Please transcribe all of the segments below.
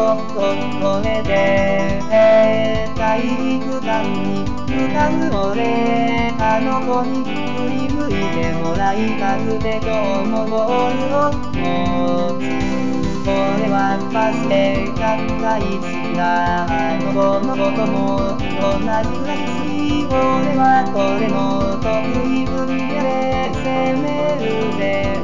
を越えて体育館に向かう俺、あの子に振り向いてもらいたくて今日もボールを持つ。俺はバスケが大好きだ。あの子のことも同じくらい好き。俺は俺の得意分野で攻めるぜ。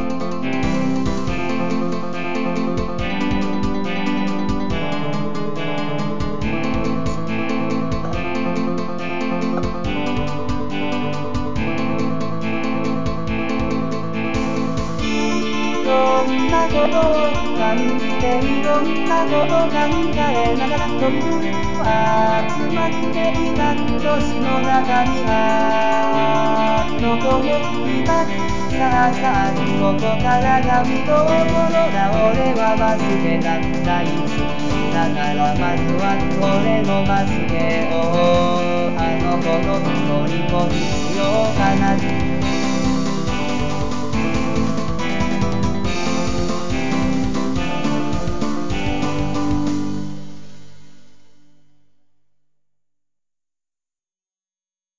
いろんなことを感じていろんなこと考えながら僕は集まっていた年の中にあの子もいた。さあさあここからが見どころだ。俺はバスケが大好きだからまずは俺のバスケをあの子の虜にしようかな。